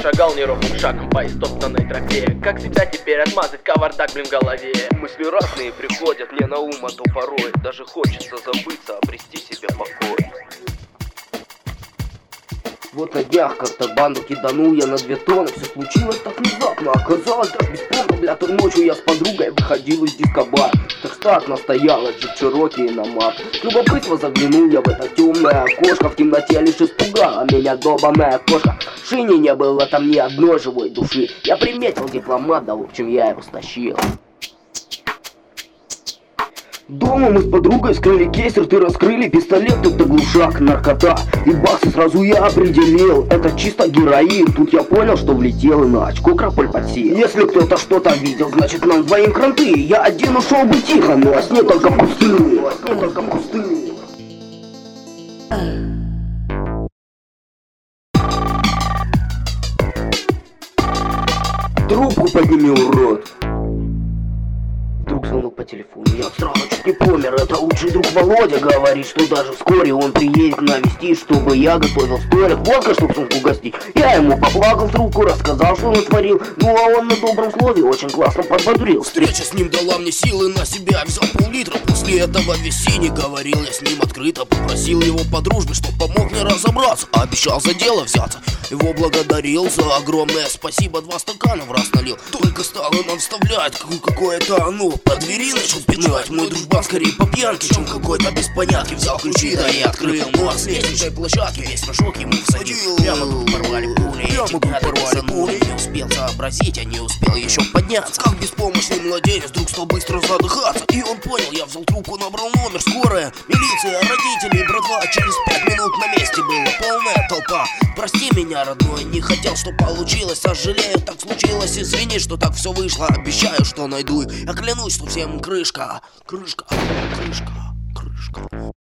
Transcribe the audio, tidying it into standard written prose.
шагал неровным шагом по истоптанной тропе. Как себя теперь отмазать, кавардак, блин, в голове. Мысли разные приходят мне на ум, а то порой даже хочется забыться, обрести себе покой. Вот на днях как-то банду киданул я на 2 тонны. Все случилось так внезапно, оказалось так бесспорно. Бля, той ночью я с подругой выходил из дискобара. Так настояла джип Чироки на мат. С любопытства заглянул я в это темное окошко. В темноте лишь испугала меня долбаная кошка. В шине не было там ни одной живой души. Я приметил дипломат, да в общем я его стащил. Дома мы с подругой скрыли кейс, рты раскрыли, пистолет, это глушак, наркота. И баксы сразу я определил, это чисто героин. Тут я понял, что влетел и на очко краполь подсел. Если кто-то что-то видел, значит нам двоим кранты. Я один ушел бы тихо, но во сне только пустыни, во сне только пустыни. Трубку подними, урод. Вдруг звонок по телефону, я сразу чуть не помер. Это лучший друг Володя говорит, что даже вскоре он приедет навестить, чтобы я готовил столик, водка, чтоб сумку гостить. Я ему поплакал в трубку, рассказал, что он творил. Ну а он на добром слове очень классно подбодрил. Встреча с ним дала мне силы, на себя взял пол-литра. После этого весенне говорил я с ним открыто. Попросил его по дружбе, чтоб помог мне разобраться. Обещал за дело взяться. Его благодарил за огромное спасибо. 2 стакана в раз налил. Только стал он нам вставлять какое-то по двери начал пинать. Мой дружбан скорее по пьянке, чем какой-то без понятки. Взял ключи, да и открыл. Ну а с лестничной площадки весь рожок ему всадил. Прямо тут порвали пули, не успел сообразить, а не успел еще подняться. Как беспомощный младенец вдруг стал быстро задыхаться. И он понял, я взял трубку, набрал номер. Скорая, милиция, родители, братва. Через 5 минут на месте была полная толпа. Прости меня, родной, не хотел, что получилось. Сожалею, так случилось, извини, что так все вышло. Обещаю, что найду. Я клянусь, что всем крышка, крышка, крышка, крышка.